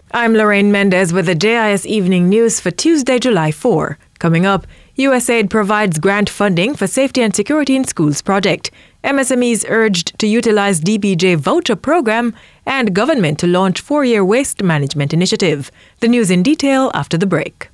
I'm Lorraine Mendez with the JIS Evening News for Tuesday, July 4. Coming up, USAID provides grant funding for Safety and Security in Schools project. MSMEs urged to utilize DBJ voucher program, and government to launch 4-year waste management initiative. The news in detail after the break.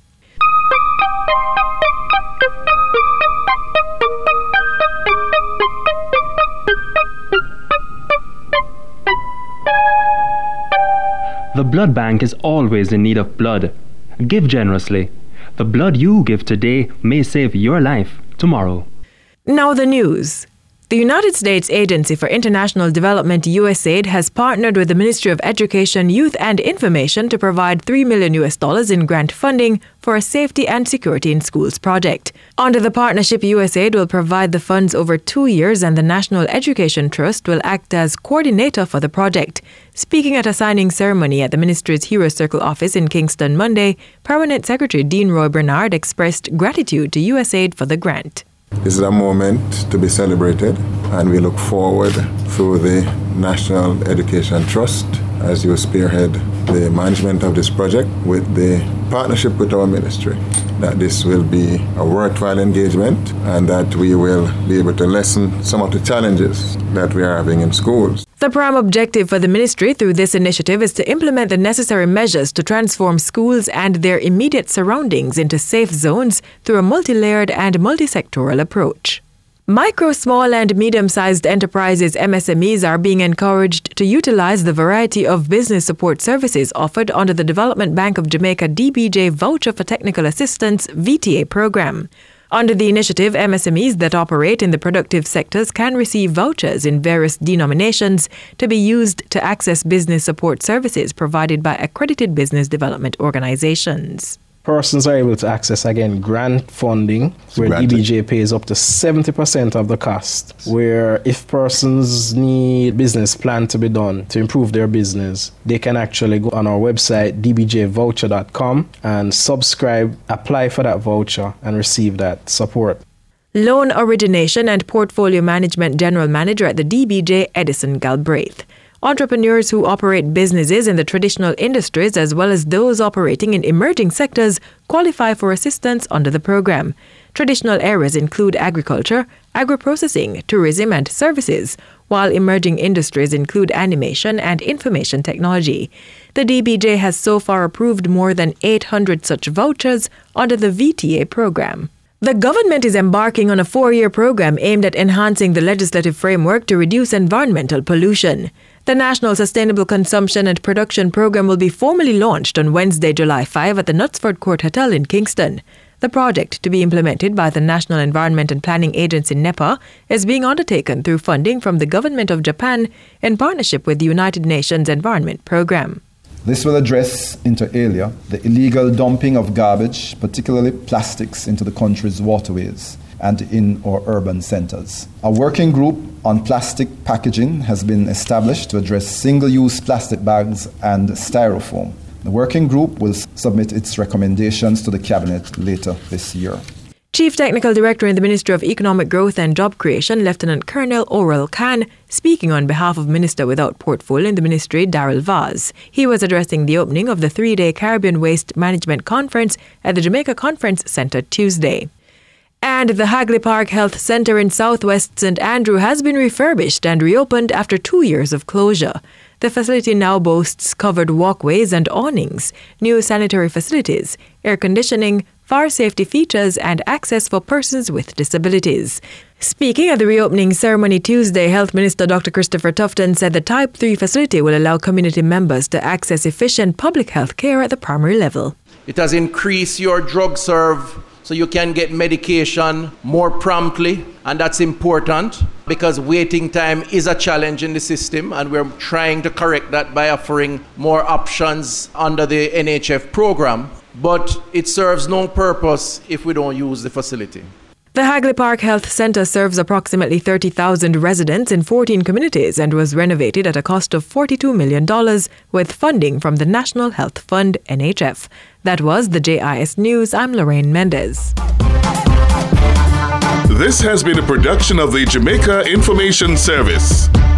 The blood bank is always in need of blood. Give generously. The blood you give today may save your life tomorrow. Now the news. The United States Agency for International Development, USAID, has partnered with the Ministry of Education, Youth and Information to provide $3 million in grant funding for a Safety and Security in Schools project. Under the partnership, USAID will provide the funds over 2 years, and the National Education Trust will act as coordinator for the project. Speaking at a signing ceremony at the ministry's Hero Circle office in Kingston Monday, Permanent Secretary Dean Roy Bernard expressed gratitude to USAID for the grant. This is a moment to be celebrated, and we look forward through the National Education Trust as you spearhead the management of this project with the partnership with our ministry, that this will be a worthwhile engagement and that we will be able to lessen some of the challenges that we are having in schools. The prime objective for the ministry through this initiative is to implement the necessary measures to transform schools and their immediate surroundings into safe zones through a multi-layered and multi-sectoral approach. Micro, small and medium-sized enterprises (MSMEs) are being encouraged to utilize the variety of business support services offered under the Development Bank of Jamaica DBJ Voucher for Technical Assistance VTA program. Under the initiative, MSMEs that operate in the productive sectors can receive vouchers in various denominations to be used to access business support services provided by accredited business development organizations. Persons are able to access, again, grant funding, where DBJ pays up to 70% of the cost, where if persons need business plan to be done to improve their business, they can actually go on our website, dbjvoucher.com, and subscribe, apply for that voucher, and receive that support. Loan Origination and Portfolio Management General Manager at the DBJ, Edison Galbraith. Entrepreneurs who operate businesses in the traditional industries as well as those operating in emerging sectors qualify for assistance under the program. Traditional areas include agriculture, agro-processing, tourism and services, while emerging industries include animation and information technology. The DBJ has so far approved more than 800 such vouchers under the VTA program. The government is embarking on a 4-year program aimed at enhancing the legislative framework to reduce environmental pollution. The National Sustainable Consumption and Production Program will be formally launched on Wednesday, July 5 at the Knutsford Court Hotel in Kingston. The project, to be implemented by the National Environment and Planning Agency NEPA, is being undertaken through funding from the Government of Japan in partnership with the United Nations Environment Program. This will address, inter alia, the illegal dumping of garbage, particularly plastics, into the country's waterways and in our urban centers. A working group on plastic packaging has been established to address single-use plastic bags and styrofoam. The working group will submit its recommendations to the Cabinet later this year. Chief Technical Director in the Ministry of Economic Growth and Job Creation, Lieutenant Colonel Oral Khan, speaking on behalf of Minister without portfolio in the ministry, Daryl Vaz. He was addressing the opening of the 3-day Caribbean Waste Management Conference at the Jamaica Conference Centre Tuesday. And the Hagley Park Health Centre in Southwest St. Andrew has been refurbished and reopened after 2 years of closure. The facility now boasts covered walkways and awnings, new sanitary facilities, air conditioning, fire safety features, and access for persons with disabilities. Speaking at the reopening ceremony Tuesday, Health Minister Dr. Christopher Tufton said the Type 3 facility will allow community members to access efficient public health care at the primary level. It has increased your drug serve so you can get medication more promptly, and that's important because waiting time is a challenge in the system, and we're trying to correct that by offering more options under the NHF program. But it serves no purpose if we don't use the facility. The Hagley Park Health Centre serves approximately 30,000 residents in 14 communities and was renovated at a cost of $42 million with funding from the National Health Fund, NHF. That was the JIS News. I'm Lorraine Mendez. This has been a production of the Jamaica Information Service.